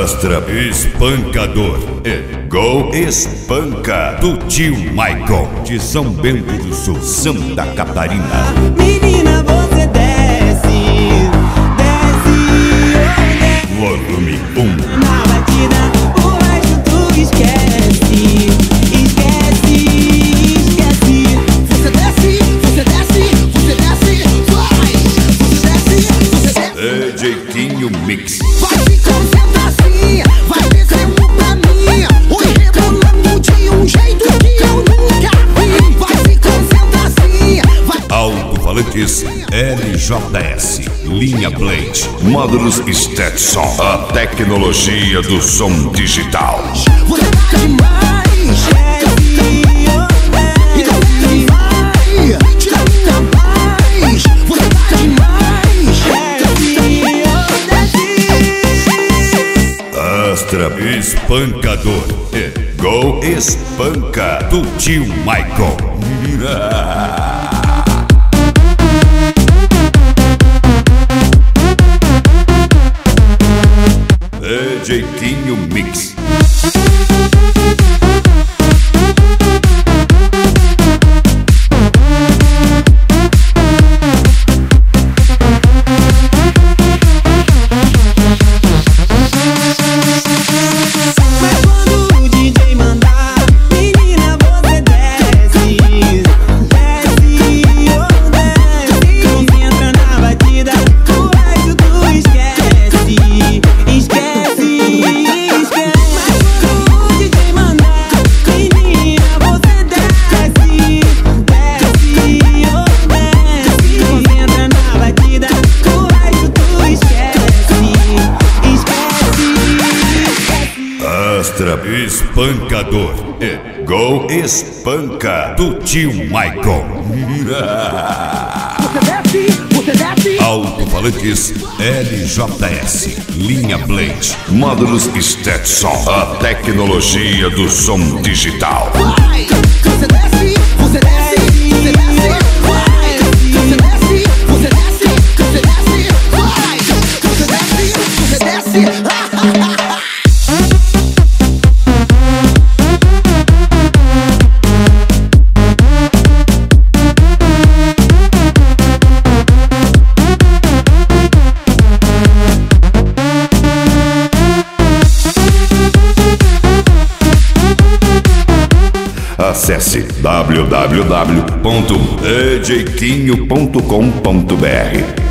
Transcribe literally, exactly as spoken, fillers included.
Astra Espancador e Go Espanca do tio Michael de São Bento do Sul, Santa Catarina. Menina, você desce, desce, desce. Volume um. Na batida, o resto tu esquece, esquece, esquece. Você desce, você desce, você desce, vai. Você desce, você desce. D J Quinho Mix. Vai se concentrar assim, vai descendo pra mim, oi, rebolando de um jeito que eu nunca vi. Vai se concentrar assim, vai. Alto-falantes L J S, linha Blade, módulos Stetson, a tecnologia do som digital. Você tá demais, desce, então desce, vai, tira minha paz. Você tá demais, desce, desce. Astra Espancador e Go Espanca do tio Michael. D J Quinho Mix. Mas quando o D J mandar, menina, você desce, desce, oh, desce. Concentra na batida, o resto tu esquece, esquece, esquece. Mas quando o D J mandar, menina, você desce, desce, oh, desce. Concentra na batida, o resto tu esquece, esquece. Astra Espancador e Go Espanca do tio Michael. Você desce, você desce. Alto-falantes L J S, linha Blade, módulos Stetson, a tecnologia do som digital. Vai, você desce, você desce, você desce, vai. Você desce, você desce, você desce, vai. Você desce, você desce. Acesse w w w ponto e j quinho ponto com ponto b r.